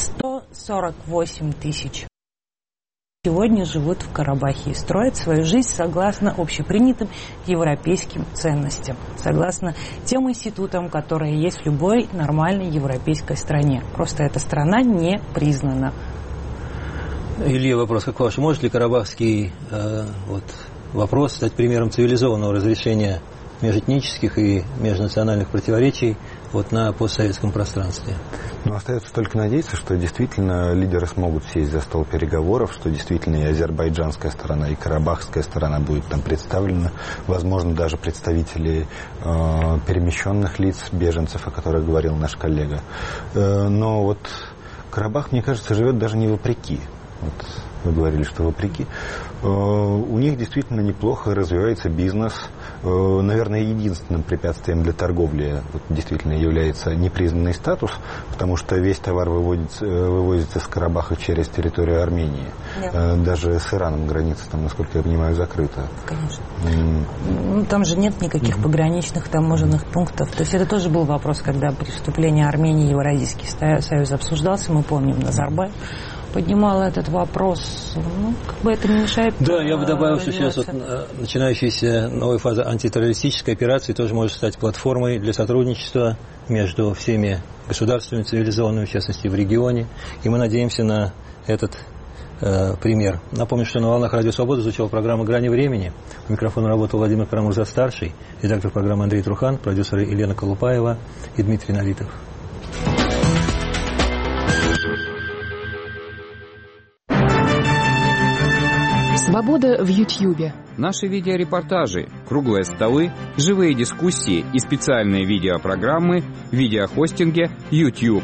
C: 148 тысяч. Сегодня живут в Карабахе и строят свою жизнь согласно общепринятым европейским ценностям, согласно тем институтам, которые есть в любой нормальной европейской стране. Просто эта страна не признана.
B: Илья, вопрос как ваш. Может ли карабахский вопрос стать примером цивилизованного разрешения межэтнических и межнациональных противоречий на постсоветском пространстве?
D: Остается только надеяться, что действительно лидеры смогут сесть за стол переговоров, что действительно и азербайджанская сторона, и карабахская сторона будет там представлена, возможно, даже представители перемещенных лиц, беженцев, о которых говорил наш коллега. Но Карабах, мне кажется, живет даже не вопреки. Вы говорили, что вопреки. У них действительно неплохо развивается бизнес. Наверное, единственным препятствием для торговли действительно является непризнанный статус, потому что весь товар вывозится с Карабаха через территорию Армении. Да. Даже с Ираном граница там, насколько я понимаю, закрыта.
C: Конечно. Там же нет никаких пограничных таможенных пунктов. То есть это тоже был вопрос, когда при вступлении Армении в Евразийский союз обсуждался, мы помним, Назарбаев. поднимала этот вопрос. Ну, как бы это не мешает.
B: Да, я бы добавил, что сейчас вот начинающаяся новая фаза антитеррористической операции тоже может стать платформой для сотрудничества между всеми государствами цивилизованными, в частности в регионе. И мы надеемся на этот пример. Напомню, что на волнах Радио Свобода звучала программа «Грани времени». У микрофона работал Владимир Карамурза-старший, редактор программы Андрей Трухан, продюсеры Елена Колупаева и Дмитрий Налитов.
G: Свобода в Ютьюбе.
H: Наши видеорепортажи, круглые столы, живые дискуссии и специальные видеопрограммы в видеохостинге YouTube.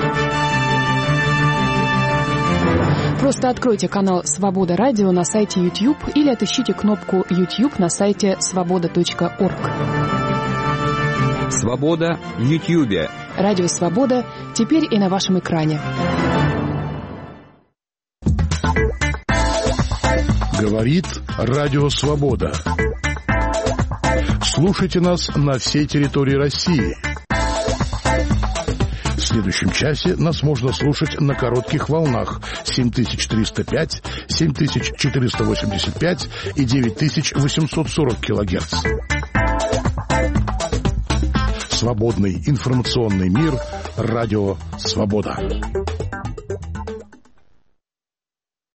G: Просто откройте канал «Свобода Радио» на сайте YouTube или отыщите кнопку YouTube на сайте svoboda.org.
H: Свобода в Ютьюбе.
G: Радио «Свобода» теперь и на вашем экране.
I: Говорит Радио Свобода. Слушайте нас на всей территории России. В следующем часе нас можно слушать на коротких волнах 7305, 7485 и 9840 килогерц. Свободный информационный мир. Радио Свобода.